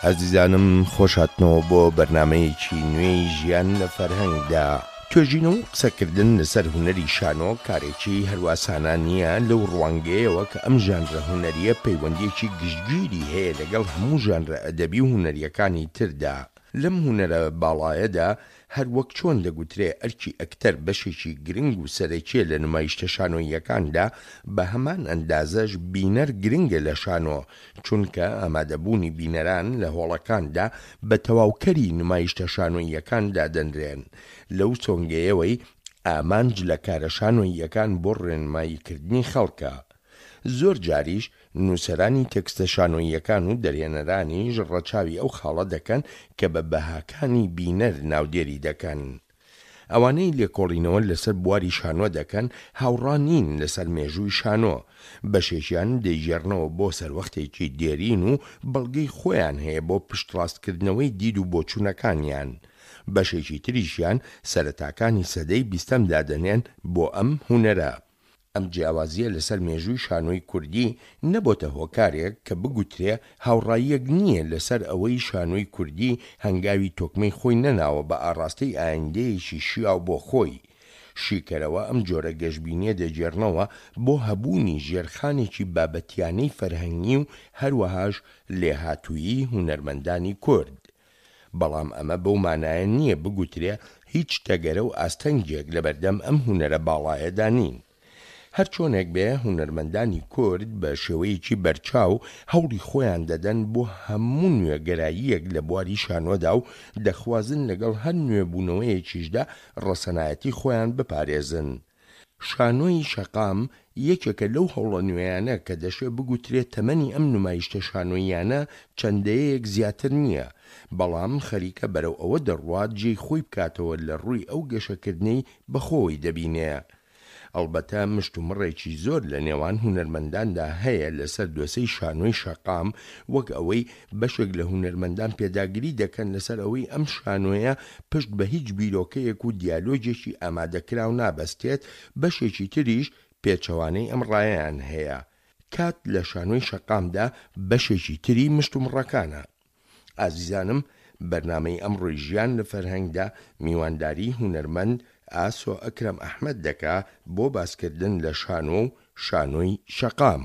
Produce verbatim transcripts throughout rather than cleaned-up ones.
ئازیزانم خۆشهاتنەوە بۆ بەرنامەیەکی نوێی ژیان لە فەرهەنگدا. توێژینەوە و قسەکردن لەسەر هونەری شانۆ کارێکی هەرواسانە نییە لەو ڕوانگەیەوە کە ئەم ژانرە هونەریە پەیوەندیەکی گشتگیری هەیە لەگەڵ هەموو ژانرە ئەدەبی و هونەریەکانی تردا. لەم هونەرە باڵایەدا هەر وەک چۆن دەگوترێ ئەرکی ئەکتەر بەشێکی گرنگ و سەرەکیە لە نمایشتە شانۆییەکاندا، بە هەمان ئەندازەش بینەر گرنگە لە شانۆ، چونکە ئامادەبوونی بینەران لە هۆڵەکاندا بە تەواوکەری نمایشتە شانۆییەکاندا دەنرێن. لەو چۆنگەیەوەی ئامانج لە کارە شانۆییەکان بۆ ڕێنماییکردنی خەڵکە. زۆر جاریش نووسەرانی تێکستە شانۆییەکان و دەرێنەرانیش ڕەچاوی ئەو خاڵە دەکەن کە بە بەهاکانی بینەر ناودێری دەکەن. ئەوانەی لێکۆڵینەوە لەسەر بواری شانۆ دەکەن هاوڕانین لەسەر مێژووی شانۆ، بەشێکیان دەیژێڕنەوە بۆ سەروەختێکی دێرین و بەڵگەی خۆیان هەیە بۆ پشتڕاستکردنەوەی دید و بۆچوونەکانیان. بەشێکی تریشیان سەرەتاکانی سەدەی بیستەم دادەنێن بۆ ئەم هونەرە. ئەم جیاوازیە لەسەر مێژووی شانۆی کوردی نەبۆتە هۆکارێک کە بگوترێ هاوڕاییەک نییە لەسەر ئەوەی شانۆی کوردی هەنگاوی تۆکمەی خۆی نەناوە بە ئاڕاستەی ئایندەیەکی شیاو بۆ خۆی. شیکەرەوە ئەم جۆرە گەشتبینیە دەجێڕنەوە بۆ هەبوونی ژێرخانێکی بابەتیانەی فەرهەنگی و هەروەهاش لێهاتوویی هونەرمەندانی کورد. بەڵام ئەمە بەو مانایە نییە بگوترێ هیچ تەگەرە و ئاستەنگێک لەبەردەم ئەم هونەرە باڵایەدا نین. هەر چۆنێک بێ هونەرمەندانی کورد بە شێوەیەکی بەرچاو هەوڵی خۆیان دەدەن بۆ هەموو نوێگەراییەک لە بواری شانۆدا و دەخوازن لەگەڵ هەر نوێبوونەوەیەکیشدا ڕەسەنایەتی خۆیان بپارێزن. شانۆی شەقام یەکێکە لەو هەوڵە نوێیانە کە دەشێ بگوترێت تەمەنی ئەم نمایشتە شانۆییانە چەندەیەک زیاتر نییە، بەڵام خەریکە بەرەو ئەوە دەڕوات جێی خۆی بکاتەوە لە ڕووی ئەو گەشەکردنەی بەخۆی دەبینێ. ئەڵبەتە مشت و مڕێکی زۆر لە نێوان هونەرمەنداندا هەیە لەسەر دۆسەی شانۆی شەقام، وەک ئەوەی بەشێک لە هونەرمەندان پێداگیری دەکەن لەسەر ئەوەی ئەم شانۆیە پشت بە هیچ بیرۆکەیەک و دیالۆجێکی ئامادەکراو نابەستێت، بەشێکی تریش پێچەوانەی ئەم ڕایەیان هەیە. کات لە شانۆی شەقامدا بەشێکی تری مشت و مڕەکانە. ئازیزانم، بەرنامەی ئەمڕۆی ژیان لە فەرهەنگدا میوانداری هونەرمەند ئاسۆ ئەکرەم ئەحمەد دەکا بۆ باسکردن لە شانۆ و شانۆی شەقام.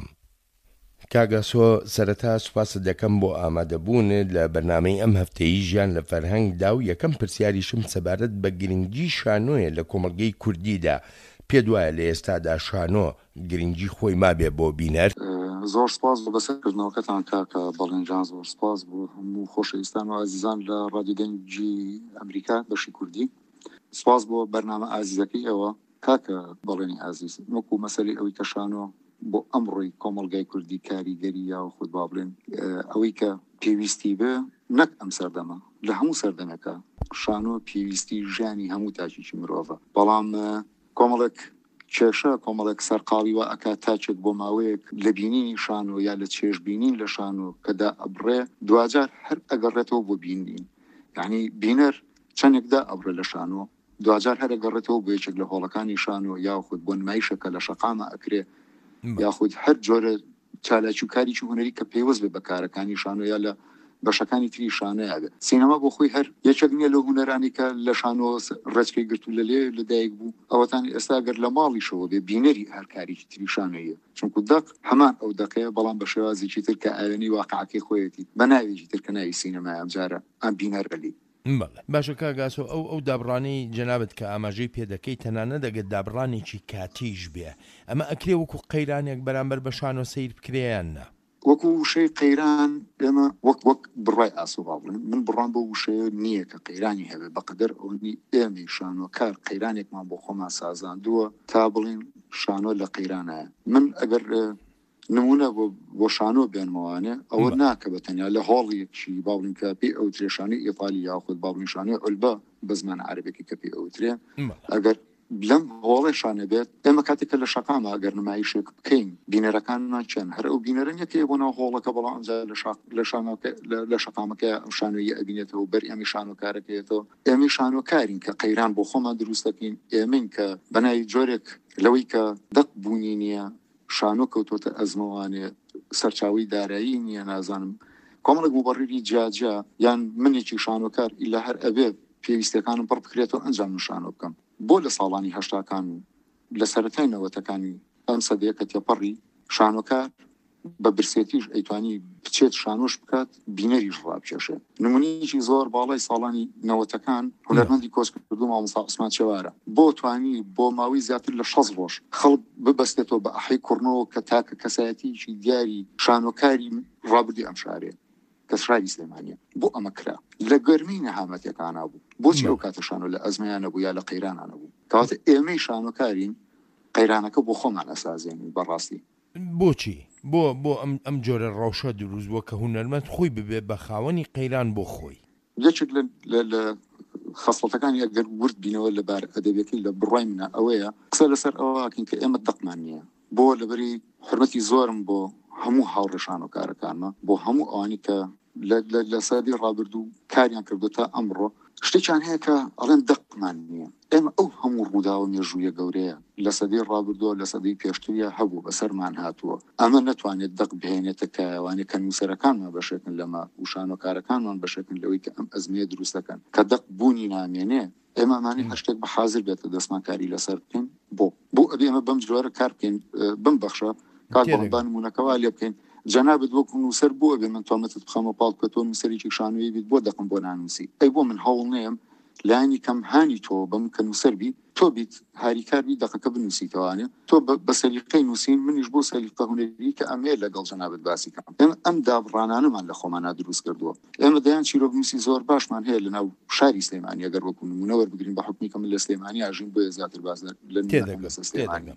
کاگاسۆ، سەرەتا سوپاس دەکەم بۆ ئامادەبوونت لە بەرنامەی ئەم هەفتەیی ژیان لە فەرهەنگدا و یەکەم پرسیاریشم سەبارەت بە گرنگی شانۆیە لە کۆمەڵگەی کوردیدا. پێت وایە لە ئێستادا شانۆ گرنگی خۆی مابێ بۆ بینەر؟ زۆر سپاس بۆ بەسەرکردنەوەکەتان کاکە بەڵێنجان، زۆر سپاس بۆ هەموو خۆشەویستان و ئازیزان لە ڕادیۆ دەنگی ئەمریکا بەشی کوردی. سپاس بۆ بەرنامە ئازیزەکەی ئەوە کاکە بەڵێنی ئازیز. وەکو مەسەلەی ئەوەی کە شانۆ بۆ ئەمڕۆی کۆمەڵگای کوردی کاریگەری یا خود با بڵێن ئەوەی کە پێویستی بێ نەک ئەم سەردەمە لە هەموو سەردەمەکە شانۆ پێویستی ژیانی هەموو تاکێکی مرۆڤە، بەڵام کۆمەڵێک کێشە کۆمەڵێک سەرقاڵی وە ئەکات تاچێک بۆ ماوەیەک لە بینینی شانۆ یا لە چێژبینین لە شانۆ کەدا ئەبڕێ دوجار هەر ئەگەڕێتەوە بۆ بینین، یعنی بینەر چەندێکدا ئەبڕێ لە شانۆ دوجار هەر ئەگەڕێتەوە بۆ یەکێک لە هۆڵەکانی شانۆ یاخود بۆ نمایشەکە لە شەقامە ئەکرێ، یاخود هەر جۆرە چالاکی و کاریی هونەری کە پێوەست بێ بە کارەکانی شانۆ یا لە بەشەکانی تری شانۆیە بێت. سینەما بۆ خۆی هەر یەکێک نییە لە هونەرانی کە لە شانۆ ڕێچکەی گرت و لە لێ لەدایک بوو ئەوەتان ئێستا گەر لە ماڵیشەوە بێ بینەری هەر کارێکی تری شانۆیە، چونکو دەق هەمان ئەو دەقەیە، بەڵام بە شێوازێکی تر کە ئاوێنی واقعەکەی خۆیەتی بە ناوێکی تر کە ناوی سینەمای ئەم جارە ئەم بینەرەلی. باشە کاگاسۆ، ئەو ئەو دابڕانەی جەنابەت کە ئاماژەی پێدەکەی تەنانە دەگەت دابڕانێکی کاتیش بێ، ئەمە ئەکرێ وەکو قەیرانێک بەرامبەر بە شانۆ سەیر بکرێیان نا؟ وەکو وشەی قەیران ئێمە وەک وەک بڕای ئاسۆ با بڵێن، من بڕان بۆ وشەیە نییە کە قەیرانی هەبێ، بەقەدەر ئەوەی ئێمەی شانۆکار قەیرانێکمان بۆ خۆمان سازاندووە تا بڵین شانۆ لە قەیرانایە. من ئەگەر نمونە بۆ شانۆ بێنمەوانێ ئەوە ناکە بە تەنیا لە هۆڵێکی با بڵین کە پێی ئەوترێ شانۆی ئیتالی یاخود با بڵین شانۆی ئولبە بە زمان عەرەبێکی کە پێی ئەوترێ، ئەگەر لەم هۆڵێشانە بێت ئێمە کاتێکە لە شەقامە ئەگەر نمایشێک بکەین بینەرەکانمان چەند هەر ئەو بینەرە یەکەیە بۆ ناو هۆڵەکە، بەڵام ئەمجا لە شەقامەکە ئەو شانۆیی ئەبینێتەوە بەر ئەمی شانۆکارەکەیێتەوە. ئێمەی شانۆکارین کە قەیران بۆ خۆمان دروست دەکەین، ئێمەین کە بەناوی جۆرێک لەوەی کە دەق بوونی نییە شانۆ کەوتۆتە ئەزمەوانێ سەرچاوی دارایی نییە، نازانم کۆمەڵێک مبەڕیری جیاجیا یان منێکی شانۆکار ئیلا هەر ئەبێ پێویستەکانم پڕ بکرێتەوە ئەنجام شانۆ بکەم بۆ لە ساڵانی هەشتاکان و لە سەرەتای نەوەتەکانی ئەم سەدەیە کە تێپەڕی شانۆکار بە برسێتیش ئەیتوانی بچێت شانۆش بکات بینەریش ڕابکێشێ نمونەیەکی زۆر باڵای ساڵانی نەوەتەکان هونەرمەندی کۆچکردو مامۆستا عوسمان چێوارە بۆ توانی بۆ ماوەی زیاتر لە شەش ڕۆژ خەڵک ببەستێتەوە بە ئەحەی کوڕنەوە کە تاکە کەسایەتیی دیاری شانۆکاری ڕابردی ئەم شارێ کە شاری سلێمانیە بۆ ئەمە کرا لە گەرمی نەهامەتیەکانە بوو بۆچی ئەو کاتە شانۆ لە ئەزمەیانە بوو یا لە قەیرانانە بوو کەواتە ئێمەی شانۆکارین قەیرانەکە بۆ خۆمان ئەسازێنین بەڕاستی بۆچی بۆ بۆ ئەم ئەم جۆرە ڕەوشە دروست بووە کە هونەرمەند خۆی ببێ بە خاوەنی قەیران بۆ خۆی یەکێک لە خەسڵەتەکانی ئەگەر ورد بینەوە لەبار ئەدەبیەکەی لە بڕای منە ئەوەیە قسە لەسەر ئەوەکەین کە ئێمە دەقمان نییە بۆ لەبەری حرمەتی زۆرم بۆ هەموو هاوڕێ شانۆکارەکانمە بۆ هەموو ئەوانی کە لە سەدەی ڕابردوو کاریان کردو تا ئەمڕۆ شتێکیان هەیە کە ئەڵێن دەقمان نییە ئێمە ئەو هەموو ڕووداوە مێژوویە گەورەیە لە سەدەی ڕابردووە لە سەدەی پێشتریە هەبوو بەسەرمان هاتووە ئەمە نەتوانێت دەق بهێنێتە کەوانێت کە نووسەرەکانمان بەشێکن لەمە و شانۆکارەکانمان بەشێکن لەوەی کە ئەم ئەزمەیە دروست دەکەن کە دەق بوونی نامێنێ ئێمەمانی هەشتێک بە حازر بێتە دەستمانکاری لەسەر بکەین بۆ بۆ ئەبێ ئێمە بەم جوارە کار بکەین بم بەخشە کاربڵبان نمونونەکەوا لێ بکەین جەنابەت وەکو نووسەر بۆ ئەبێ من توانێتت بخەمە پاڵ بکە تۆ نووسەرێکی شانۆیی بیت بۆ دەقم بۆ نانووسی ئەی بۆ من هەوڵ نێم لانی کەم هانی تۆ بم کە نووسەر بیت تۆ بیت هاریکار بیت دەقەکە بنووسیتەوانێ تۆ بە سەلیقەی نووسین منیش بۆ سەلیقە هونەری کە ئەمێ لەگەڵ جەنابەت باسی کەم ئێمە ئەم دابڕانانەمان لە خۆمانە دروست کردووە ئێمە دەیان چیرۆکنووسی زۆر باشمان هەیە لەناو شاری سلێمانی ئەگەر وەکو نمونە وەربگرین بە حکمی کە من لە سلێمانی ئاژین بۆ زیاتر باز لە سلێمانی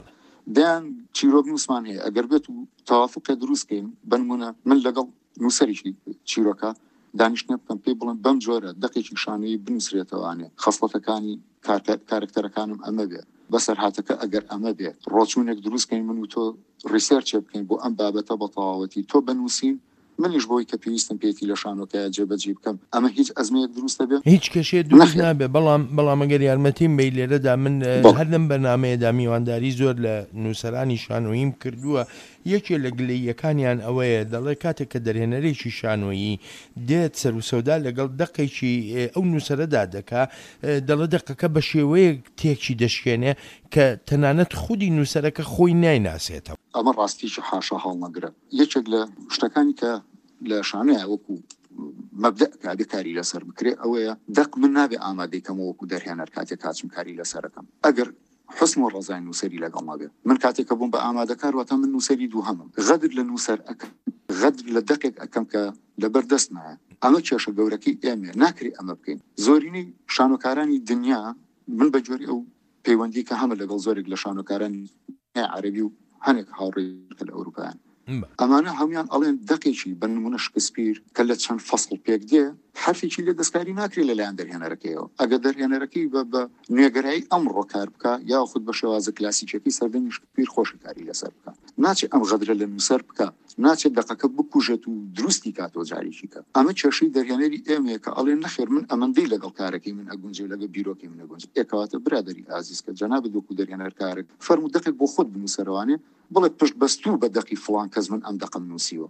دەیان چیرۆکنووسمان هەیە ئەگەر بێت و تەوافقێ دروستکەین بنمونە من لەگەڵ نووسەریشی چیرۆکە دانیشتنە بکەم پێی بڵم بەم جۆرە دەقێکی شانۆیی بنووسرێتەوانێ خەسڵەتەکانی کارکتەرەکانم ئەمە بێ بەسەر هاتەکە ئەگەر ئەمە بێ ڕۆچوونێک دروستکەین من و تۆ ریسێرچێ بکەین بۆ ئەم بابەتە بە تەواوەتی تۆ بنووسین منیش بۆی کە پێویستم پێێتی لە شانۆکەیە جێبەجێ بکەم ئەمە هیچ ئەزمەیەک دروستە بێ هیچ کەشێ دروست نابێ بەڵام بەڵام ئەگەر یارمەتیم بەی لێرەدا من هەر لەم بەرنامەیەدا میوانداری زۆر لە نووسەرانی شانۆییم کردووە یەکێ لە گلەییەکانیان ئەوەیە دەڵێ کاتێک کە دەرهێنەرێکی شانۆیی دێت سەر و سەودا لەگەڵ دەقێکی ئەو نووسەرەدا دەکا دەڵێ دەقەکە بە شێوەیە تێکی دەشکێنێ کە تەنانەت خودی نووسەرەکە خۆی نایناسێتەوە ئەمە ڕاستیشی حاشا هەڵنەگرە یەکێک لە شتەکانی کە لە شانۆیە وەکو مەبدە کابێ کاری لەسەر بکرێ ئەوەیە دەق من نابێ ئامادەیکەمە وەکو دەرهێنەر کاتێک کاچم کاری لەسەرەکەم ئەگەر حسن و ڕزای نووسەری لەگەڵ نابێ من کاتێکە بووم بە ئامادەکار واتە من نووسەری دووهەمم غەدر لە نووسەر ئەەکەم غەدر لە دەقێک ئەەکەم کە لەبەر دەست نایە ئەمە کێشە گەورەکەی ئێمێ ناکری ئەمە بکەین زۆرینەی شانۆکارانی دنیا من بە جۆری ئەو پەیوەندی کە هەمە لەگەڵ زۆرێک لە شانۆکارانی عەرەبی و هەنێک هاوڕێ لە ئەوروپایان ئەمانە هەمویان ئەڵێن دەقێکی بە نمونە شکسپیر کە لە چەند فەسڵ پێک دێ حرفێکی لێ دەستکاری ناکرێت لەلایەن دەرهێنەرەکەیەوە ئەگە دەرهێنەرەکەی بە نوێگەرایی ئەمڕۆ کار بکە یا خود بە شێوازە کلاسیکێکی سەردەمی شکسپیر خۆشیکاری لەسەر بکە ناچێت ئەم غەدرە لە نووسەر بکە ناچێت دەقەکە بکوژێت و دروستی کاتۆ جاریشی کە ئەمە کێشەی دەرهێنەری ئێمەیە کە ئەڵێن نەخێر من ئەمەندەی لەگەڵ کارەکەی من ئەگونجێ لەگە بیرۆکی من ئەگونج ئێکەواتە برادەری ئازیز کە جەنابەت وەکو دەرهێنەر کارێک فەرموو دەقێک بۆ خۆت بنووسەرەوانێ بڵێ پشت بەستوو بە دەقی فڵان کەس من ئەم دەقم نووسیوە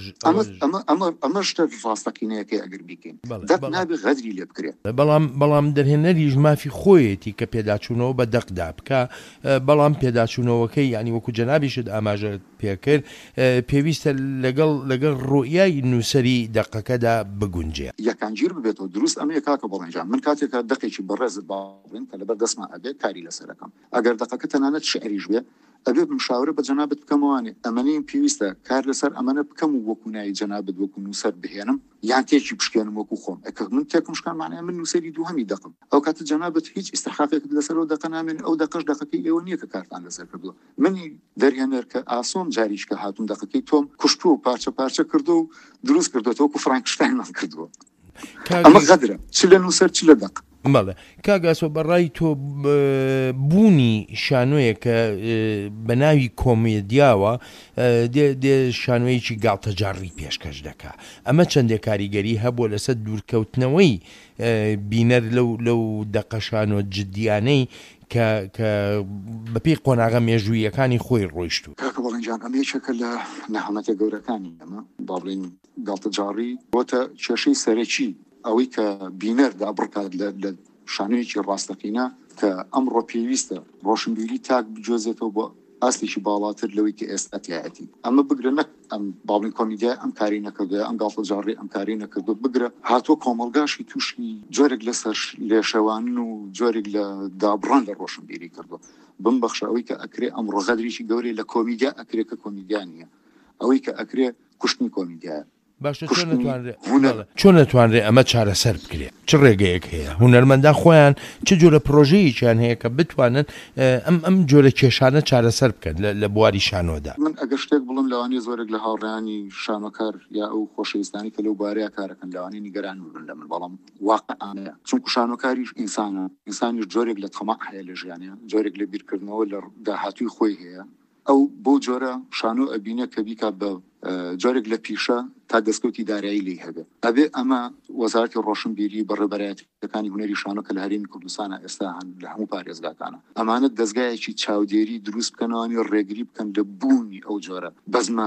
ئەمە شتە ڕاستەقینەیەکەی ئەگەر بیکەین دەق نابێ غەدری لێ بکرێت بەڵام بەڵام دەرهێنەریش مافی خۆیەتی کە پێداچوونەوە بە دەقدا بکە بەڵام پێداچوونەوەکەی ینی وەکو جەنابیشت ئاماژە پێکرد پێویستە لەگەڵ لەگەڵ ڕۆیای نووسەری دەقەکەدا بگونجێ یەکانگیر ببێتەوە دروست ئەمەیە کاکە بەڵێنجان من کاتێکە دەقێکی بەڕێزت باڵێن کە لەبەر دەستمان ئەبێ کاری لەسەرەکەم ئەگەر دەقەکە تەنانەت شعریش بێ ئەبێ مشاورە بە جەنابەت بکەمەوانێ ئەمەنەی پێویستە کار لەسەر ئەمەنە بکەم و وەکو نایی جەنابەت وەکو نووسەر بهێنم یان تێکی بشکێنم وەکو خۆم ئەکە من تێکم شکان معنای من نووسەری دووهەمی دەقم ئەو کاتە جەنابەت هیچ ئیستحقاقێکت لەسەرەوە دەقە نامێن ئەو دەقەش دەقەکەی ئێوە نییە کە کارتان لەسەر کردووە منی دەرهێنەر کە ئاسۆم جاریشکە هاتوون دەقەکەی تۆم کوشتو و پارچە پارچە کردو و دروست کردوێتەوە وەکو فرانکشتاینمان کردووە ئەمە غەدرە چ لە نووسەر چ لە دەق بەڵێ کاگاسۆ بەڕای تۆ بوونی شانۆیە کە بە ناوی کۆمێدیاوە دێ شانۆیەکی گاڵتەجاڕی پێشکەش دەکا ئەمە چەندێک کاریگەری هەبووە لەسەر دوورکەوتنەوەی بینەر لەو لەو دەقەشانۆ جددیانەی کە بەپێی قۆناغە مێژوویەکانی خۆی ڕۆیشتووە. کاکە بەڵێنجان ئەمە یەکێکە لە نەهامەتە گەورەکانی ئەمە با بڵێن گاڵتەجاڕی بۆتە کێشەی سەرەکی ئەوەی کە بینەردا بڕکات لە شانوێکی ڕاستەقینە کە ئەمڕۆ پێویستە ڕۆشنبیری تاک بجۆزێتەوە بۆ ئاستێکی باڵاتر لەوەی کە ئێستا تایەتی ئەمە بگرە نەک ئەم باڵین کۆمیدیا ئەم کاری نەکردوە ئەم گاڵتەجاڕی ئەم کاری نەکردو بگرە هاتۆ کۆمەڵگاشی تووشی جۆرێک لەسەر لێشەوانن و جۆرێک لە دابڕان لە ڕۆشنبیری کردووە بم بەخشە ئەوەی کە ئەکرێ ئەم ڕۆغەدرێکی گەورەی لە کۆمیدیا ئەکرێ کە کۆمیدیا نیە ئەوەی کە ئەکرێ کوشتنی کۆمیدیایە. باشە چۆن نەتوانرێ ئەمە چارەسەر بکرێت چ ڕێگەیەک هەیە هونەرمەندان خۆیان چ جۆرە پرۆژەیەکیان هەیە کە بتوانن ئەم ئەم جۆرە کێشانە چارەسەر بکەن لە بواری شانۆدا. من ئەگەر شتێک بڵم لەوانی زۆرێک لە هاوڕێیانی شانۆکار یا ئەو خۆشەویستانی کە لەو بارەیە کارەکەن لەوانی نیگەران بن لە من بەڵام واقعانەیە چونکو شانۆکاریش ئینسانە ئینسانیش جۆرێک لە تەماع هەیە لە ژیانە جۆرێک لە بیرکردنەوە لە داهاتووی خۆی هەیە ئەو بۆ جۆرە شانۆ ئەبینە کە بیکا بە جۆرێک لە پیشە تا دەستکەوتی دارایی لی هەبێ ئەبێ ئەمە وەزارەتی ڕۆشنبیری بەڕێبەرایەتەکانی هونەری شانۆ کە لە هەرێمی کوردستانە ئێستا هەن لە هەموو پارێزگاکانە ئەمانە دەستگایەکی چاودێری دروست بکەنەوەی ڕێگری بکەن لە بوونی ئەو جۆرە بەزمە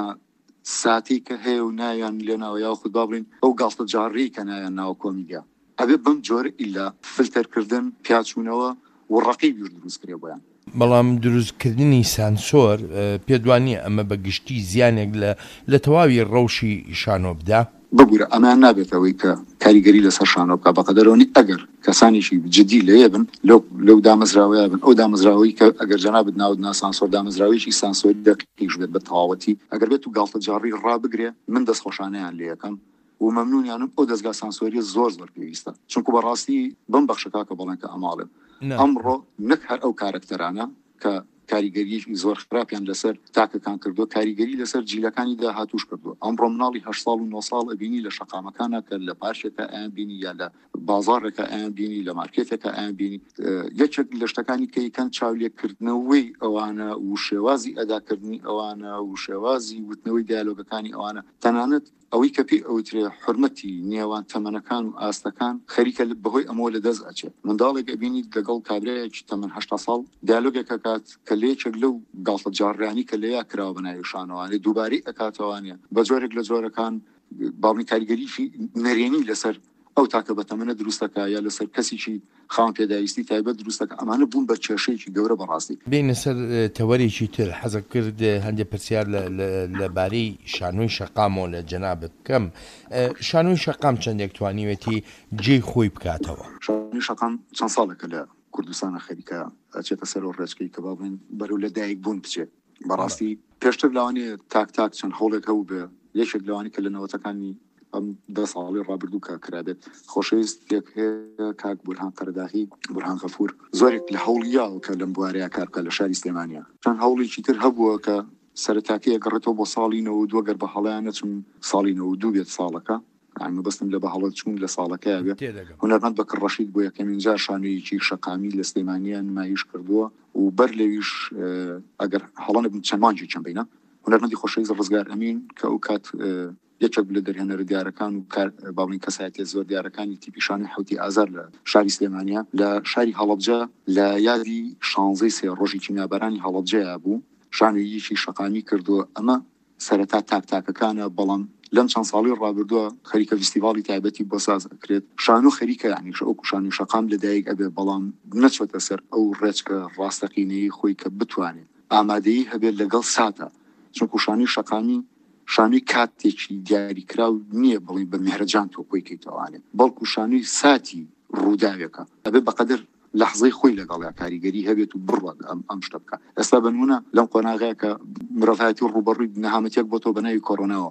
ساتی کە هەیە و ناویان لێناوە یا خود با بڵین ئەو گاڵتەجاڕی کە نایان ناوە کۆمیدیا ئەبێ بەم جۆرە ئیلا فلتەرکردن پیاچوونەوە و ڕەقیبی دروست کرێ بۆیان. بەڵام دروستکردنی سانسۆر پێدوانیە ئەمە بە گشتی زیانێک لە تەواوی ڕەوشی شانۆ بدا ببوورە ئەمان نابێتەوەی کە کاریگەری لەسەر شانۆ بکە بەقەدەرەوەی ئەگەر کەسانێکی جدی لێ بن لەو دامەزراوەیە بن ئەو دامەزراوەی کە ئەگەر جەنابەت ناود سانسۆر دامەزراوەیەکی سانسۆری دەقیقیش بێت بە تەواوەتی ئەگەر بێت و گاڵتەجاڕی ڕابگرێ من دەستخۆشانەیان لێ یەکەم و مەمنونیانم ئەو دەستگا سانسۆری زۆر زۆر پێویستە چونکو بەڕاستی بم بەخشەکە کە بڵێن کە ئەماڵێ ئەمڕۆ نەک هەر ئەو کارکتەرانە کە کاریگەریی زۆر خراپیان لەسەر تاکەکان کردو کاریگەری لەسەر جیلەکانی داهاتوش کردو ئەمڕۆ مناڵی هەشت ساڵ و نۆ ساڵ ئەبینی لە شەقامەکانە کە لە پارشێکە ئەیان بینی یا لە بازارێکە ئەیان بینی لە مارکێتێکە ئەیان بینی یەکێک لە شتەکانی کە یەکەن چاولێکردنەوەی ئەوانە و شێوازی ئەداکردنی ئەوانە و شێوازی وتنەوەی دیالۆگەکانی ئەوانە تەنانەت ئەوەی کە پێی ئەوترێ حرمەتی نێوان تەمەنەکان و ئاستەکان خەریکە بەهۆی ئەمە لە دەست ئەچێت منداڵێک ئەبینی لەگەڵ کابرایەکی تەمەن هەشتا ساڵ دیالۆگێکە کات کە لێچێک لەو گاڵتەجاڕیانی کە لێیا کراوە بەناوی شانۆوانێ دووبارەی ئەکاتەوانە بە جۆرێک لە جۆرەکان باڵی کاریگەریشی نەرێنی لەسەر ئەو تاکە بە تەمەنە دروستەکە یا لەسەر کەسیی خاوەن پێداویستی تایبەت دروستەکە ئەمانە بوون بە کێشەیەکی گەورە بەڕاستی. بینە سەر تەوەرێکی تر حەزە کرد هەندێک پرسیار لەبارەی شانۆی شەقامەوە لە جەنابەت بکەم. شانۆی شەقام چەندێک توانیوێتی جێی خۆی بکاتەوە؟ شانۆی شەقام چەند ساڵێکە لە کوردستانە خەریکە ئەچێتە سەر ڕێچکەی کە با بڵێن بەرەو لە دایک بوون بچێت بەڕاستی پێشتر لەوانێ تاک تاک چەند هەوڵێک هەبوو بێ یەکێک لەوانی کە لە نەوەتەکانی ئەم دە ساڵی ڕابردوو کە کرابێت خۆشەویستێک هەیە کاک بورهان قەرداغی بورهان غەفور زۆرێک لە هەوڵیاوە کە لەم بوارەیە کار بکە لە شاری سلێمانیا چەند هەوڵێکی تر هەبووە کە سەرەتاکەیە گەڕێتەوە بۆ ساڵی نەوە دووە گەر بە هەڵیانە چون ساڵی نەوە دوو بێت ساڵەکە ئەمە بەستم لە بە هەڵە چوون لە ساڵەکەیە بێت هونەرمەند بەکڕ ڕەشید بۆ یەکەمین جار شانۆیەکی شەقامی لە سلێمانیا نمایش کردووە و بەر لەویش ئەگەر هەڵانە بن چەند مانجی چەند بینە هونەرمەندی خۆشەویست ڕزگار ئەمین کە ئەو کات یەکێک لە دەرهێنەرە دیارەکان و باڵین کەسایەتی زۆر دیارەکانی تیپیشانی حوتی ئازار لە شاری سلێمانیا لە شاری هەڵەبجە لە یادی شانزەی سێ ڕۆژی کیمیابەرانی هەڵەبجەیە بوو شانۆیەکی شەقامی کردووە ئەمە سەرەتا تاک تاکەکانە بەڵام لەم چەند ساڵی ڕابردووە خەریکە فستیڤاڵی تایبەتی بۆ ساز ئەکرێت شانۆ خەریکە یعنی ئەو شانۆی شەقام لەدایک ئەبێ بەڵام نەچۆتە سەر ئەو ڕێچکە ڕاستەقینەی خۆی کە بتوانێت ئامادەیی هەبێت لەگەڵ ساتە چونکو شانۆی شەقامی شانوی کاتێکی دیاریکراو نییە بڵین بە میهرەجان تۆ خۆی کەیتەوانێت بەڵکو شانوی ساتی ڕووداوێکە ئەبێ بەقەدر لەحظەی خۆی لەگەڵ کاریگەری هەبێت و بڕوات ئەم شتە بکە ئێستا بنمونە لەم قۆناغەیە کە مرۆڤایەتی ڕوبەڕووی نەهامەتێک بۆ تۆ بەناوی کۆڕۆناوە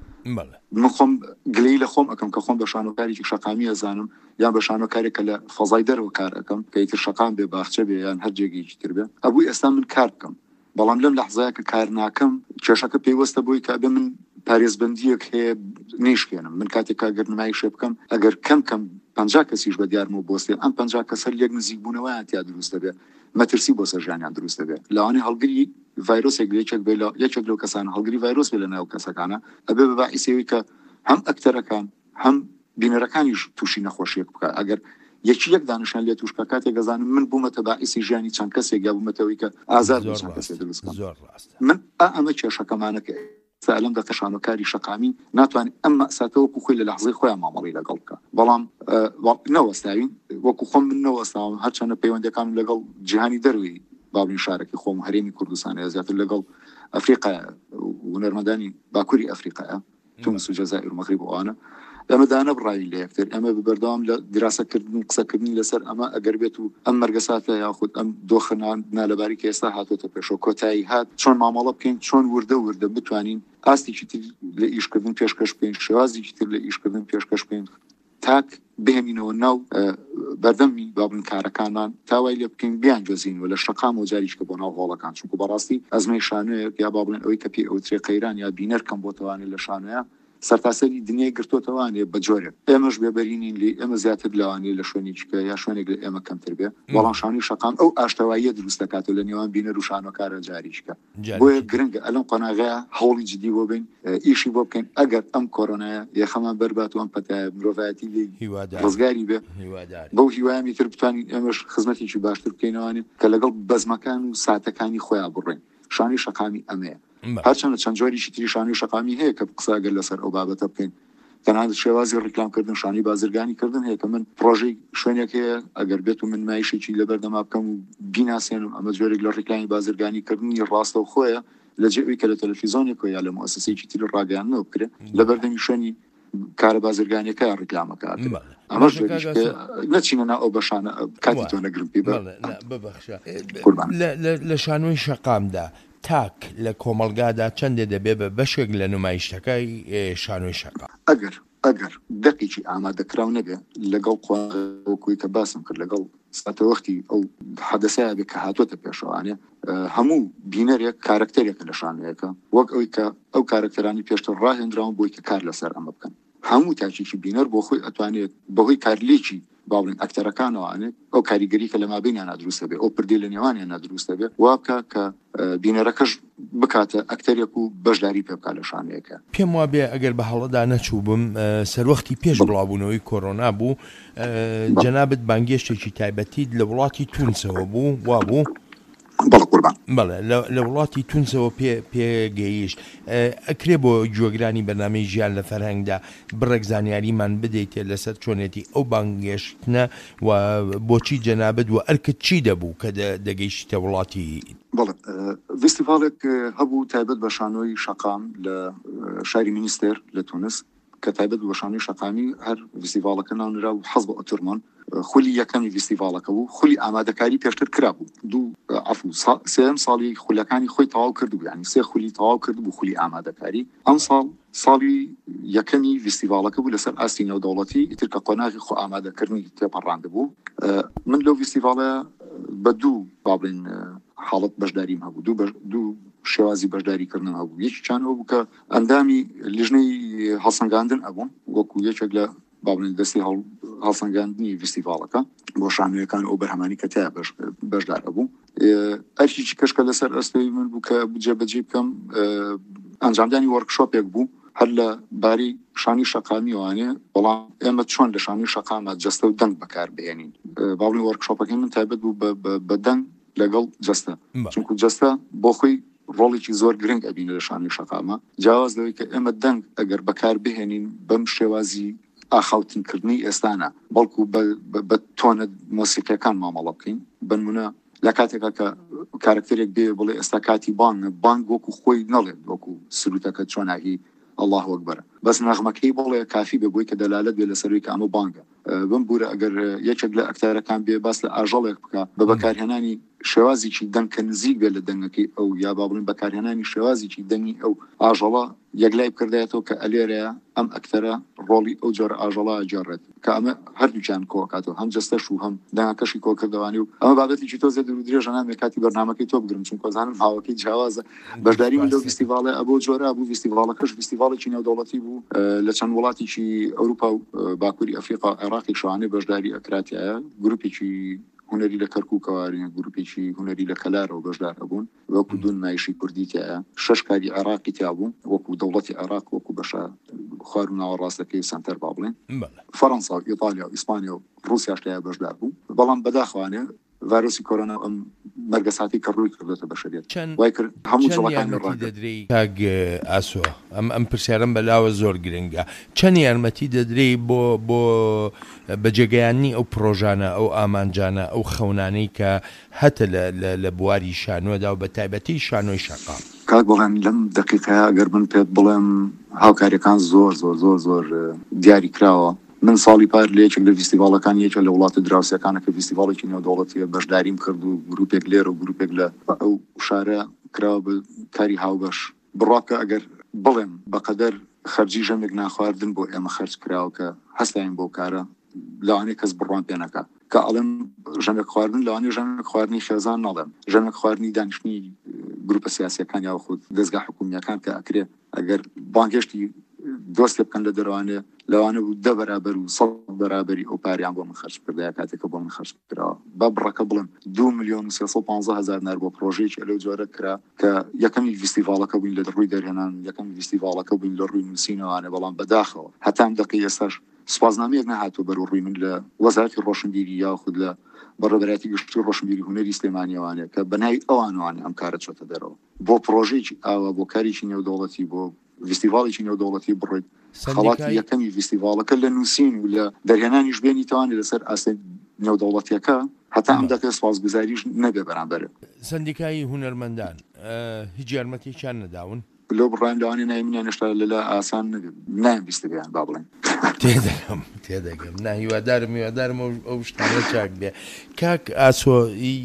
من خۆم گلەی لە خۆم ئەەکەم کە خۆم بە شانۆکارێکی شەقامی ئەزانم یان بە شانۆکارێکە لە فەزای دەرەوە کار ئەەکەم کە ئیتر شەقام بێ باخچە بێ یان هەر جێگەیەکی تر بێ ئەبووی ئێستا من کار بکەم بەڵام لەم لەحظەیە کە کار ناکەم کێشەکە پێیوەستە بۆی کە بێ من پارێزبندیەک هەیە نیشکێنم من کاتێک کاگەر نمایشێ بکەم ئەگەر کەم کەم پەنجا کەسیش بە دیارمەوە بۆستێن ئەم پەنجا کەسەر لێک نزیک بوونەوەیان تیا دروستە بێ مەترسی بۆ سەر ژیانیان دروستە بێ لەوانەیە هەڵگری ڤایرۆسێک یەکێک بێ لە یەکێک لەو کەسانە هەڵگری ڤایرۆس بێ لە ناو کەسەکانە ئەبێ بە باعیسەوەی کە هەم ئەکتەرەکان هەم بینەرەکانیش تووشی نەخۆشیەک بکە ئەگەر یەکی یەک دانیشان لێ توشکە کاتێک گەزانم من بوومەتە باعیسی ژیانی چەند کەسێک یا بوومەتەوەی کە ئازار کەسێک دروست من ئەمە کێشەکەمانەکە لەم دەتەشانۆکاری شەقامی ناتوانێت ئەم مەساتەوە وەکو خۆی لە لەحظەی خۆیان مامەڵی لەگەڵ بکە بەڵام نەوەستاوین وەکو خۆم من نەوەستاوم هەرچەندە پەیوەندەکان لەگەڵ جیهانی دەروی باڵین شارێکی خۆم هەرێمی کوردستان زیاتر لەگەڵ ئەفریقا و نەرمەدانی باکووری ئەفریقاە تونس و جەزائیر و مەغریب ئەوانە ئەمەدانە بڕاوی لە یەکتر ئەمە ببەردەوام لە دراسەکردن قسەکردنی لەسەر ئەمە ئەگەر بێت و ئەم مەرگەساتە یاخود ئەم دۆخەنان نالەباری کە ئێستا هاتۆتە پێشەوە کۆتایی هات چۆن مامەڵە بکەین چۆن وردە وردە بتوانین ئاستێکی تر لە ئیشکردن پێشکەش بکەین شێوازێکی تر لە ئیشکردن پێشکەش بکەین تاک بهێنینەوە ناو بەردەمی بابن کارەکانان تاوای لێ بکەین بیان جۆزین و لە شەقام و جاریشکە بۆ ناو هۆڵەکان چونکو بەڕاستی ئەزمەی شانوێک یا با بڵێن ئەوەی کە پێ ئەوترێ قەیران یا بینەر کەم بۆتەوانێت لە شانوەیە سەرتاسەری دنیای گرتوتەوانێ بە جۆرێک ئێمەش بێبەرینین لێ ئێمە زیاتر لەوانێ لە شوێنێککە یا شوێنێک لە ئێمە کەمتر بێ بەڵام شانی شەقام ئەو ئاشتەواییە دروست دەکات و لە نێوان بینەر و شانۆکارە جاریشکە بۆیە گرنگە ئەلەم قۆناغەیە هەوڵی جدی بۆ بین ئیشی بۆ بکەین ئەگەر ئەم کۆرۆنایە یەخەمان بەربات و ئەم پەتایە مرۆڤایەتی لێ ڕزگاری بێ بەو هیوایەمی تر بتوانین ئێمەش خزمەتێکی باشتر بکەینەوەوانێ کە لەگەڵ بەزمەکان و ساتەکانی خۆیان بڕێن شانی شەقامی ئەمەیە هەرچەندە چەند جۆریشی تری شانی شەقامی هەیە کە قساگەر لەسەر ئەو بابەتە بکەین تەنها شێوازی ڕیکلامکردن شانی بازرگانی کردن هەیە کە من پرۆژەی شوێنێک هەیە ئەگەر بێت و من مایشێکی لەبەردەما بکەم و بیناسێنم ئەمە جۆرێک لە ڕیکلامی بازرگانی کردنی ڕاستە و خۆیە لە جێوی کە لە تەلەڤیزۆنێک یا لە مؤسسەیەکی تر ڕاگەیاندنەوە بکرێت لەبەردەمی شوێنی کارە بازرگانیەکە ڕیکلامەکە ئەمەش نەچینە ناو ئەو بەشانە کاتی تۆ نەگرم پێ ببەخشە لە شانۆی شەقامدا تاک لە کۆمەلگادا چەندێ دەبێ بە بەشێک لە نمایشتەکەی شانۆی شەقام ئەگەر ئەگەر دقیقی ئامادەکراو نەبێ لەگەڵ وەکوی کە باسم کرد لەگەڵ ساتەوەختی ئەو حەدەسایە بێ کە هاتوۆتە پێشەوانێ هەموو بینەرێک کارکتەرێکە لە شانوەیەەکە وەک ئەوی کە ئەو کارکتەرانی پێشتر ڕاهێنراون بۆی کە کار لەسەر ئەمە بکەن هەموو تاکیکی بینەر بۆ خۆی ئەتوانێت بەهۆی کارلێکی باڵین ئەکتەرەکانەوەوانێت ئەو کاریگەری کە لە مابینیان نادروستە بێ ئەو پردی لە نێوانیان نادروستە بێ وابکە کە بینەرەکەش بکاتە ئەکتەرێک و بەشداری پێ بکات لە شانەیەەکە پێم وابێ ئەگەر بە هەڵەدا نەچوو بم سەروەختی پێش بڵاوبوونەوەی کۆرۆنا بوو جەنابەت بانگێشتێکی تایبەتیت لە وڵاتی تونسەوە بوو وابوو بەڵێ لە وڵاتی تونسەوە پێگەیشت ئەکرێ بۆ جۆگرانی بەنامەی ژیان لە فەرهەنگدا بڕێک زانیاریمان بدەیتێ لەسەر چۆنێتی ئەو بانگێشتنە و بۆچی جەنابەت و ئەرکت چی دەبوو کە دەگەیشتە وڵاتی بەڵێ فستیڤالێک هەبوو تایبەت بە شانۆی شەقام لە شاری مینیستێر لە تونس کە تایبەت بە شانۆی شەقامی هەر فستیڤالەکە ناونرا و حەز بە ئۆتۆرمان خولی یەکەمی فستیڤالەکە بوو خولی ئامادەکاری پێشتر کرابوو دوو عفو سێم ساڵی خولەکانی خۆی تەواو کردبوو یعنی سێ خولی تەواو کردبوو خولی ئامادەکاری ئەم ساڵ ساڵی یەکەمی فستیڤالەکە بوو لەسەر ئاستی نێودەوڵەتی ئیتر کە قۆناغی خۆ ئامادەکردنی تێپەڕاندبوو من لەو فستیڤالە بە دوو بابڵین حاڵەت بەشداریم هەبوو دوو دوو شێوازی بەشداریکردن هەبوو یەکی چانەوە بوو کە ئەندامی لیژنەی هەڵسەنگاندن ئەبوون وەکو یەکێک لە باڵین دەستی هەڵسەنگاندنی فستیڤالەکە بۆ شانوێیەکان ئەو بەرهەمانی کە تیا بەشدار هەبوو ئەرکیی کەشکە لەسەر ئەستەوی من بوو کە جێبەجێ بکەم ئەنجامدانی وەرکشۆپێک بوو هەر لە باری شانی شەقامی وانێ بەڵام ئێمە چۆن لە شانی شەقامە جەستە و دەنگ بەکار بهێنین باڵین وەرکشۆپەکەی من تایبەت بوو بە دەنگ لەگەڵ جەستە چونکو جەستە بۆ خۆی ڕۆڵێکی زۆر گرنگ ئەبینە لە شانی شەقامە جیاواز لەوەی کە ئێمە دەنگ ئەگەر بەکار بهێنین بەم شێوازی ئاخاوتنکردنی ئێستانە بەڵکو بە تۆنە مۆسیقیەکان مامەڵە بکەین بنمونە لە کاتێکە کە کارکتەرێک بێ بڵێ ئێستا کاتی بانگە بانگ وەکو خۆی نەڵێت وەکو سروتەکە چۆناهی الله وەکبەرە بەس نەغمەکەی بڵێ کافی بێ بۆی کە دەلالەت بێ لەسەروی کە ئەمە بانگە بم بورە ئەگەر یەکێک لە ئەکتەرەکان بێ باس لە ئاژەڵێک بکە بە بەکارهێنانی شێوازێکی دەنگ کە نزیک بێ لە دەنگەکەی ئەو یا با بڵێن بەکارهێنانی شێوازێکی دەنگی ئەو ئاژەڵە یەکلای بکردایەتەوە کە ئەلێرەیە ئەم ئەکتەرە ڕۆڵی ئەو جۆرە ئاژەڵە ئەجێڕێت کە ئەمە هەردووچیان کۆکاتەوە هەم جەستەش و هەم دەنگەکەشی کۆکردەوانی و ئەمە بابەتێکی تۆ زێ دوور درێژە نامێ کاتی بەرنامەکەی تۆ بگرم چونکە زانم هاوەکەی جیاوازە بەشداری من لەو فستیڤالە ئەبۆ جۆرە بوو فستیڤالەکەش فستیڤالێکی نێودەوڵەتی بوو لە چەند وڵاتێکی ئەوروپا و باکووری ئەفریقا عێراقی شوانێ بەشداری ئەکراتایە گروپێکی هوەری لە کەرکووکەوارین گروپێکی هوەری لە کەلارەوە بەشدار هەبوون وەکو دوون نایشی کوردی تایە شەش کاری عێراقی تیا بوون وەکو دەوڵەتی عێراق وەکو بەشە خوار و ناوەڕاستەکەی سنتەر با بڵێن فەڕەنسا و ئیتالیا و ئیسپانیا و رووسیا شتەیە بەشدار بوو بەڵام بەداخەوانێ ڤایرۆسی کۆرۆنا ئەم مەرگەساتی کە ڕووی کردێتە بەشەریەت وای کرد هەموو جوڵەکانی دەدرێ کاگ ئاسۆ ئەم ئەم پرسیارم بەلاوە زۆر گرنگە چەند یارمەتی دەدرێ بۆ بۆ بەجێگەیانی ئەو پرۆژانە ئەو ئامانجانە ئەو خەونانەی کە هەتە لە بواری شانۆدا و بە تایبەتی شانۆی شەقام کاک بڵێن لەم دقیقەیە ئەگەر من پێت بڵێم هاوکاریەکان زۆر زۆر زۆر زۆر دیاری کراوە من ساڵی پار لە یەکێک لە فیستیڤاڵەکان یەکە لە وڵاتە دراوسەکانە کە فیستیڤاڵێکی نێودەوڵەتیە بەشداریم کرد و گروپێک لێرە و گروپێک لە ئەو شارە کراوە بە کاری هاوبەش بڕاکە ئەگەر بڵێم بەقەدەر خەرجی ژەمێک ناخواردن بۆ ئێمە خەرج کراوە کە هەستاین بۆ کارە لەوانەیە کەس بڕوان پێ نەکا کە ئەڵێم ژەمێک خواردن لەوانەیە ژەمێک خواردنی خێزان نەڵێم ژەمێک خواردنی دانیشتنی گروپە سیاسیەکان یا خود دەستگا حکوومیەکان کە ئەکرێ ئەگەر بانگێشتی دۆست بکەن لە دەروانێ لەوانە بوو دە بەرابەر و سەد بەرابەری ئەو پاریان بۆ من خەرج کردەیە کاتێکە بۆ من خەرج کراوە با بڕەکە بڵم دو میلیۆن و سێسەد و پانزە هەزار نار بۆ پرۆژەیەکی لەو جۆرە کرا کە یەکەمی فیستیڤاڵەکە بووین لە ڕووی دەرهێنان یەکەمی فیستیڤاڵەکە بووین لە ڕووی نووسینەوەوانە بەڵام بەداخەوە هەتام دەقی ئێستاش سوپاسنامەیەک نەهاتوە بەر ڕووی من لە وەزارەتی ڕۆشنبیری یاخود لە بەڕێبەرەتی گشتی ڕۆشنبیری هونەری سلێمانیەوانەیە کە بەنای ئەوانوانە ئەم کارە چۆتە دەرەوە بۆ پرۆژەیەکی ئاوا بۆ کاریی نێودەوڵەتی بۆ فیستیڤاڵێکی نێودەوڵەتی بڕێت خەڵاتی یەکەمی فیستیڤاڵەکە لە نووسین و لە دەرهێنانیش بێنی توانێت لەسەر ئاستی نێودەوڵەتیەکە هەتا ئەم دەکە سوپاسگوزاریش نەبێ بەرامبەرە سندیکای هونەرمەندان هیچ یارمەتێکیان نەداون لۆ بڕان لەوانی نای منیان هێشتا لەلا ئاسان نایان بیستەکەیان با بڵێن تێدەگەم تێدەگەم ناهیوادارم هیوادارم ئەو شتانە چاک بێ کاک ئاسۆ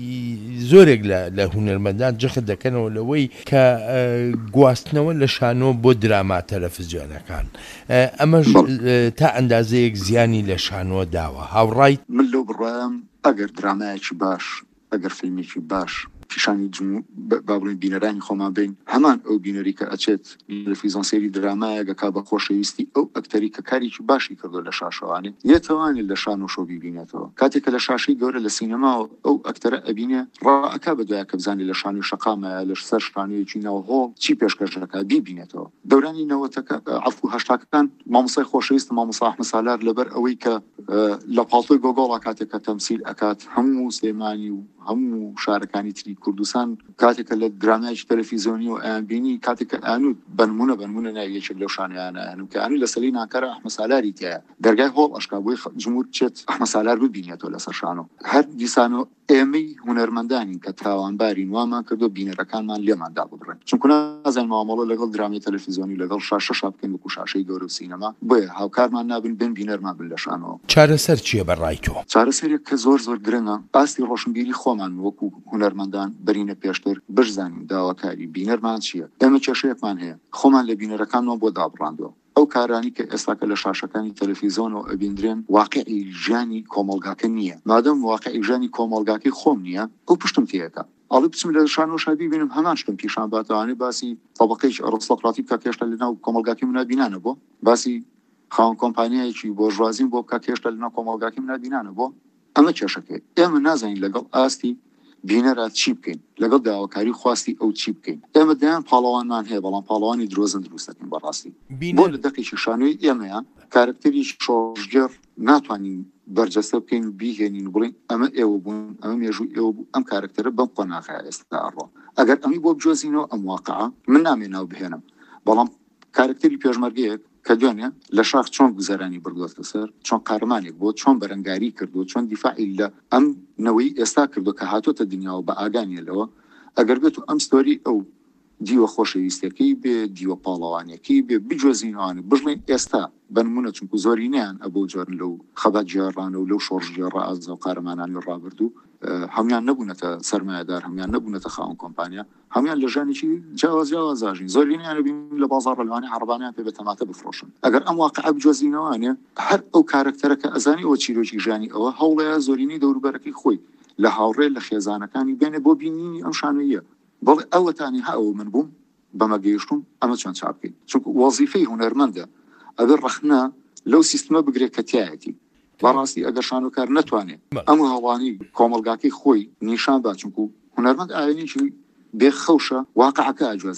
زۆرێک لە هونەرمەندان جەخت دەکەنەوە لەوەی کە گواستنەوە لە شانۆ بۆ دراما تەلەڤیزیۆنەکان ئەمەش تا ئەندازەیەک زیانی لە شانۆ داوە هاوڕای من لەو بڕوایم ئەگەر درامایەکی باش ئەگەر فیلمێکی باش پیشانی با بڵێن بینەرانی خۆمان بین هەمان ئەو بینەری کە ئەچێت تەلەڤیزیۆن سێری درامایەگە کا بە خۆشەویستی ئەو ئەکتەری کە کارێکی باشی کردو لە شاشەوانێ یەتوانێت لە شان و شۆ بیبینێتەوە کاتێککە لە شاشەی گەورە لە سینەماوە ئەو ئەکتەرە ئەبینێ ڕائەکا بە دوایە کە بزانێت لە شانی شەقامە لە سەر شانەیەکی ناوهۆ چی پێشکەشەکە بیبینێتەوە دەورانی نەوەتەکە عەفو هەشتاکەکان مامۆسای خۆشەویست مامۆستا ئەحمەد سالار لەبەر ئەوەی کە لە پاڵتۆی گۆگۆڵا کاتێککە تەمسیل ئەکات هەموو سلێمانی و هەموو شارەکانی تری کوردستان کاتێکە لە درامایکی تەلەڤیزیۆنی و ئەیانبینی کاتێککە ئەنوود بنمونە بنمونە ناویەکێک لەو شانیانە هەنم کە ئەنوو لە سەلی ناکارە ئەحمەد سالاری تایە دەرگای هۆڵ ئەشکا بۆی جمهور چێت ئەحمەد سالار ببینێتەوە لەسەر شانۆ هەر دیسانۆ ئێمەی هونەرمەندانین کە تاوانبارین وامان کردو بینەرەکانمان لێماندا ببڕێن چونکە نازانین مامەڵە لەگەڵ درامی تەلەڤیزیۆنی لەگەڵ شاشە بکەین وەکو شاشەی گەورە و سینەما بۆیە هاوکارمان نابن بن بینەرمان بن لە شانەوە چارەسەر چییە بەڕای تۆ چارەسەرێک کە زۆر زۆر گرنگە ئاستی ڕۆشنبیری خۆمان وەکو هونەرمەندان بەرینە پێشتر بزانین داواکاری بینەرمان چییە ئێمە کێشەیەکمان هەیە خۆمان لە بینەرەکانەوە بۆ دابڕاندەوە ئەو کارانی کە ئێستاکە لە شاشەکانی تەلەڤیزیۆنەوە ئەبیندرێن واقعی ژیانی کۆمەڵگاکە نییە مادەم واقعی ژیانی کۆمەڵگاکەی خۆم نییە ئەو پشتم تێیەکە ئەڵێ بچم لە شانۆ شادی بینم هەمان شتم پیشان باتوانێ باسی تەبەقەی ئەڕستۆقراتی بکە کێشتا لەناو کۆمەڵگاکی منە بینانە بۆ باسی خاوەن کۆمپانیایەکی بۆ ژوازین بۆ بکە کێشتا لەناو کۆمەڵگاکی منە بینانە بۆ ئەمە کێشەکەی ئێمە نازانین لەگەڵ ئاستی بینەرە چی بکەین لەگەڵ داواکاری خواستی ئەو چی بکەین ئێمە دایان پاڵەوانمان هەیە بەڵام پاڵەوانی درۆزن دروستەکەین بەڕاستی بۆ لە دەقێکی شانۆی ئێمەیە کارکتەری شۆژگەر ناتوانین بەرجەستە بکەین و بیهێنین و بڵین ئەمە ئێوە بوون ئەمە مێژوو ئێوە بوو ئەم کارکتەرە بەم قۆناغای ئێستا ئەڕۆ ئەگەر ئەمی بۆ بجۆزینەوە ئەم واقعە من نامێناو بهێنم بەڵام کارکتەری پێشمەرگەیەک کە دوێنێ لە شاخ چۆن گوزەرانی بردووەتە سەر چۆن قارمانێک بۆ چۆن بەرەنگاری کردو چۆن دیفاعی لە ئەم نەوەی ئێستا کردو کە هاتۆتە دنیاوە بە ئاگانیەوە ئەگەر بێت و ئەم ستۆری ئەو دیوە خۆشەویستەکەی بێ دیوە پاڵەوانێکی بێ بجۆزینەوەوانی بژڵین ئێستا بنمونە چونکو زۆری نیان ئەبوو جۆرن لەو خەبات جێڕانە و لەو شۆڕژێڕە ئازە و قارەمانانی ڕابردوو هەمیان نەبوونەتە سەرمایەدار هەمیان نەبوونەتە خاوەن کۆمپانیا هەمیان لە ژانێکی جیاواز جیاوازاژین زۆرینیانە بین لە بازاڕ لەوانی عەرەبانیان پێ بەتەماتە بفرۆشن ئەگەر ئەم واقعە بجۆزینەوەوانێ هەر ئەو کارکتەرەکە ئەزانی ئەوە چیرۆکی ژانی ئەوە هەوڵەیە زۆرینی دەوروبەرەکەی خۆی لە هاوڕێ لە خێزانەکانی بێنێ بۆ بینینی ئەم شانۆیە بەڵێ ئەوەتانی هەوە من بووم بەمە گەیشتم ئەمە چۆن چاپ بکەین چونکە وەزیفەی هونەرمەندە ئەگەر ڕەخنە لەو سیستمە بگرێت کە تایەتی بەڕاستی ئەگەر شانۆکار نەتوانێت ئەم هەڵانی کۆمەڵگاکەی خۆی نیشان با چونکو هونەرمەند ئاوێنێکی بێ خەوشە واقعەکە ئەجوازێتەوە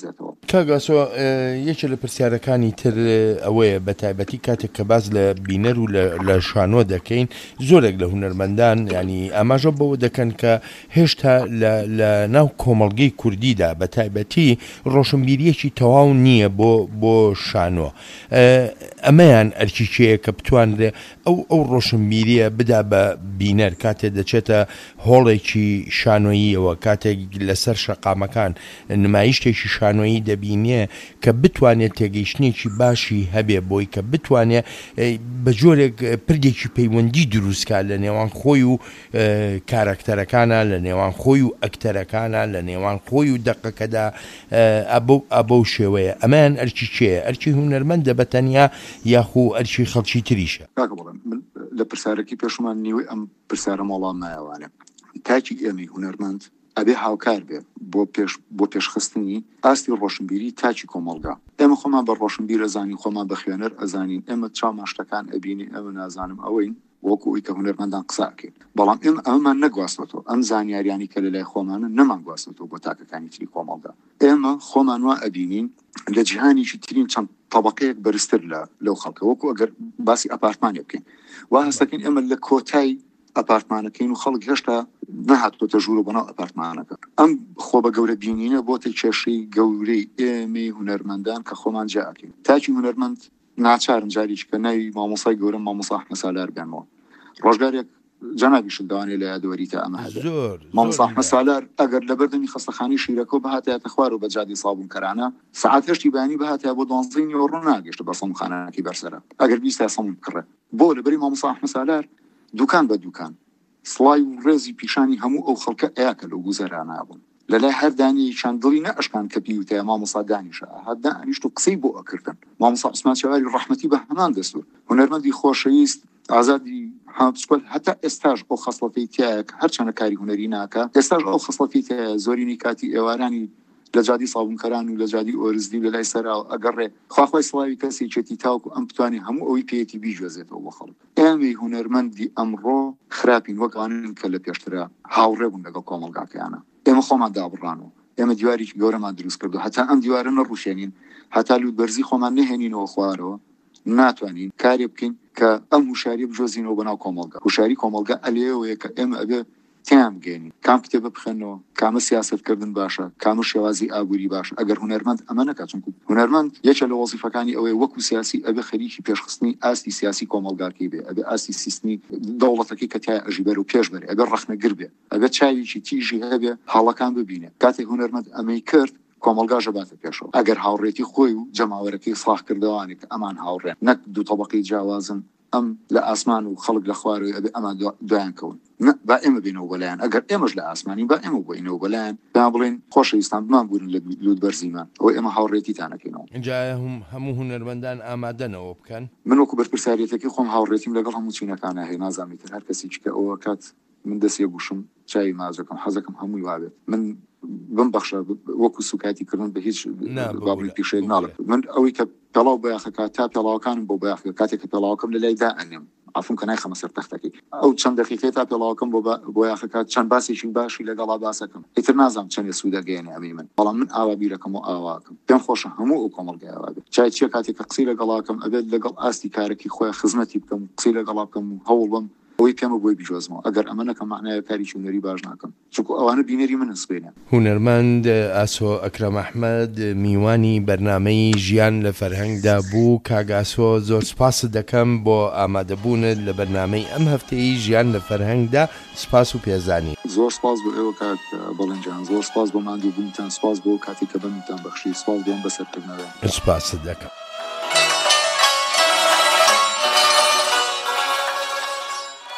کاگاسۆ یەکێ لە پرسیارەکانی تر ئەوەیە بە تایبەتی کاتێک کە باز لە بینەر و لە شانۆ دەکەین زۆرێک لە هونەرمەندان ینی ئاماژە بەوە دەکەن کە هێشتا لە ناو کۆمەڵگەی کوردیدا بە تایبەتی ڕۆشنبیریەکی تەواو نییە بۆ بۆ شانۆ ئەمەیان ئەرکیکەیە کە بتوانرێ ئەو ئەو ڕۆشنبیریە بدا بە بینەر کاتێ دەچێتە هۆڵێکی شانۆییەوە کاتێک لەسەر شەقامەکان نمایشتێکی شانۆیی دەبینێ کە بتوانێت تێگەیشتنێکی باشی هەبێ بۆی کە بتوانێت بە جۆرێک پردێکی پەیوەندی دروستکە لە نێوان خۆی و کارەکتەرەکانە لە نێوان خۆی و ئەکتەرەکانە لە نێوان خۆی و دەقەکەدا ئەبە و شێوەیە ئەمەیان ئەرکی چێە ئەرکی هونەرمەندە بەتەنیا یاخو ئەرکی خەڵکی تریشە لە پرسیارەکی پێشمان نیوەی ئەم پرسیارە مەڵام نایەوانێ تاکی ئێمەی هونەرمەند ئەبێ هاوکار بێ بۆ پێش بۆ پێشخستنی ئاستی ڕۆشنبیری تاکی کۆمەڵگا ئێمە خۆمان بە ڕۆشنبیر ئەزانین خۆمان بە خوێنەر ئەزانین ئێمە چامان شتەکان ئەبینی ئەمە نازانم ئەوەین وەکو ئەوی کە هونەرمەندان قساکەین بەڵام ئێمە ئەمەمان نەگواستەوە ئەم زانیاریانی کە لەلای خۆمانە نەمان گواستەوە بۆ تاکەکانی تری کۆمەڵگا ئێمە خۆمان وا ئەبینین لە جیهانیشی ترین چەند طبقەیەک بەرزتر لە لەو خەڵکە وەکو ئەگەر باسی ئەپارتمانێ بکەین وا هەستەکەین ئێمە لە کۆتای ئەپارتمانەکەین و خەڵک هێشتا نەهاتوۆتە ژوورە بەناو ئەپارتمانەکە ئەم خۆ بە گەورە بینینە بۆتە کێشەی گەورەی ئێمەی هونەرمەندان کە خۆمان جاکەین تاکی هونەرمەند ناچارن جاریش کە ناوی مامۆسای گەورە مامۆسا ئەحمەد سالار بێنەوە ڕۆژگارێک جەنابیشت دەوانێت لە یادوەری تا ئەمە هەبێت مامۆسا ئەحمەد سالار ئەگەر لە بەردەمی خەستەخانەی شیرەکە بەهاتایەتە خوار و بە جادی سابوونکەرانە سەعات هەشتی بەیانی بەهاتایە بۆ دوانزەی نیوە ڕوو ناگەیشتە بە سەمومخانەکەی بەرسەرە ئەگەر بیستە سەموم بکڕێ بۆ لەبەری مامۆسا ئەحمەد سالار دوکان بە دوکان سڵای و ڕێزی پیشانی هەموو ئەو خەڵکە ئەیاکە لەو گوزەرانە بوون لەلای هەردانی چەند دڵی نەئەشکان کە پیوتەیە مامۆسا دانیشە هەدا ئەنیشت و قسەی بۆ ئەکردن مامۆسا عوسمان چاواری ڕەحمەتی بە هەمان دەستور هونەرمەندی خۆشەویست ئازادی هەمسکۆل هەتا ئێستاش ئەو خەسڵەتی تایە کە هەرچەندە کاری هونەری ناکە ئێستاش ئەو خەسڵەتی تایە زۆرینی کاتی ئێوارانی لە جادی سابوونکەران و لە جادی ئۆرزدی و لە لای سەراوە ئەگەڕێ خواخوای سڵاوی کەسی چێتی تاوکو ئەم بتوانێ هەموو ئەوی پێیەتی بیجوێزێتەوە بۆ خەڵک ئێمەی هونەرمەندی ئەمڕۆ خراپین وەکوانن کە لە پێشترە هاوڕێ بوون لەگەڵ کۆمەڵگاکەیانە ئێمە خۆمان دابڕانەوە ئێمە دیوارێکی گەورەمان دروست کردو هەتا ئەم دیوارە نەڕوشێنین هەتا لوودبەرزی خۆمان نهێنینەوە خوارەوە ناتوانین کارێ بکەین کە ئەم هوشاری بجۆزینەوە بەناو کۆمەڵگا هوشاری کۆمەڵگا ئەلێەوەیە کە ئێمە ئەبێ تیان بگەین کام کتێبە بخێنەوە کامە سیاسەتکردن باشە کامە شێوازی ئابووری باشە ئەگەر هونەرمەند ئەمە نەکات چونکو هونەرمەند یەکێک لە وەزیفەکانی ئەوەیە وەکو سیاسی ئەبێ خەریکی پێشخستنی ئاستی سیاسی کۆمەڵگاکەی بێ ئەبێ ئاستی سیستمی دەوڵەتەکەی کە تای ئەژی بەر و پێش بەرێ ئەبێ ڕەخنەگر بێ ئەبێ چاویکی تیژی هەبێ هەڵەکان ببینێ کاتێک هونەرمەند ئەمەی کرد کۆمەڵگاژە باتە پێشەوە ئەگەر هاوڕێتی خۆی و جەماوەرەکەی سڵاح کردوانی کە ئەمان هاوڕێن نەک دوو تەبەقەی جیاوازن ئەم لە ئاسمان و خەڵک لە خوارەوەی ئەبێ ئەمان دوایان کەون با ئێمە بینەوە بەلایەن ئەگەر ئێمەش لە ئاسمانی با ئێمە بۆینەوە بەلایەن با بڵێن خۆشەویستان بمان بوون لە لوودبەرزیمان ئەوە ئێمە هاوڕێتیتانەکەینەوە اینجا هەموو هونەرمەندان ئامادەنەوە بکەن من وەکو بەرپرساریەتەکەی خۆم هاوڕێتیم لەگەڵ هەموو چینەکانە هەیە نازانیتر هەر کەسێکی کە ئەوە کات من دەستێ گوشم چای مازەکەم حەزەکەم هەمووی وابێت من بم بەخشە وەکو سوکاتی کردن بە هیچ بابڵی پیشەیە ناڵێت من ئەوەی کە پێڵاو بەیاخەکە تا پێڵاوەکانم بۆ بەیاخەکە کاتێک کە پێڵاوەکەم لە لای دائەنێم عفوم کە نایخەمە سەر تەختەکەی ئەو چەند دەقیقەی تا پێڵاوەکەم بۆ یاخەکە چەند باسێکی باشی لەگەڵا باسەکەم ئیتر نازانم چەندێ سوودەگەیەنێ ئەمەی من بەڵام من ئاوا بیرەکەم و ئاواکەم پێم خۆشە هەموو ئەو کۆمەڵگای ئاوا بێت چای چیە کاتێک کە قسەی لەگەڵاکەم ئەبێت لەگەڵ ئاستی کارێکی خۆی خزمەتی بکەم قسەی لەگەڵا بکەم و هەوڵ بم ئەوەی پێمە بۆی بیجۆزمەوە ئەگەر ئەمە نەکەم معنایە کاریی هونەری باش ناکەم چونکو ئەوانە بینەری من سبێنە هونەرمەند ئاسۆ ئەکرەم ئەحمەد میوانی بەرنامەی ژیان لە فەرهەنگدا بوو کاگاسۆ زۆر سپاس دەکەم بۆ ئامادەبوونت لە بەرنامەی ئەم هەفتەی ژیان لە فەرهەنگدا سپاس و پێزانی زۆر سپاس بۆ ئێوە کات بەڵێنجان زۆر سپاس بۆ ماندوو بوونتان سپاس بۆ کاتێک کە بەمتان بەخشی سپاس بۆم بەسەرکردنەوە سپاس دەکەم